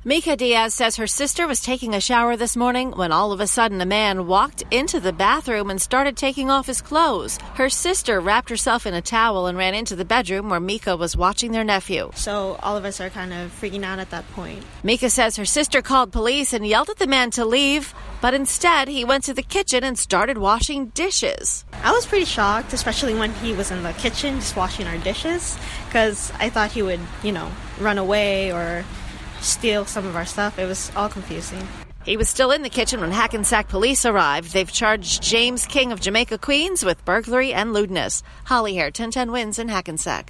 Mika Diaz says her sister was taking a shower this morning when all of a sudden a man walked into the bathroom and started taking off his clothes. Her sister wrapped herself in a towel and ran into the bedroom where Mika was watching their nephew. So all of us are kind of freaking out at that point. Mika says her sister called police and yelled at the man to leave, but instead he went to the kitchen and started washing dishes. I was pretty shocked, especially when he was in the kitchen just washing our dishes, because I thought he would, run away or steal some of our stuff. It was all confusing. He was still in the kitchen when Hackensack police arrived. They've charged James King of Jamaica, Queens with burglary and lewdness. Holly Hare, 1010 Wins in Hackensack.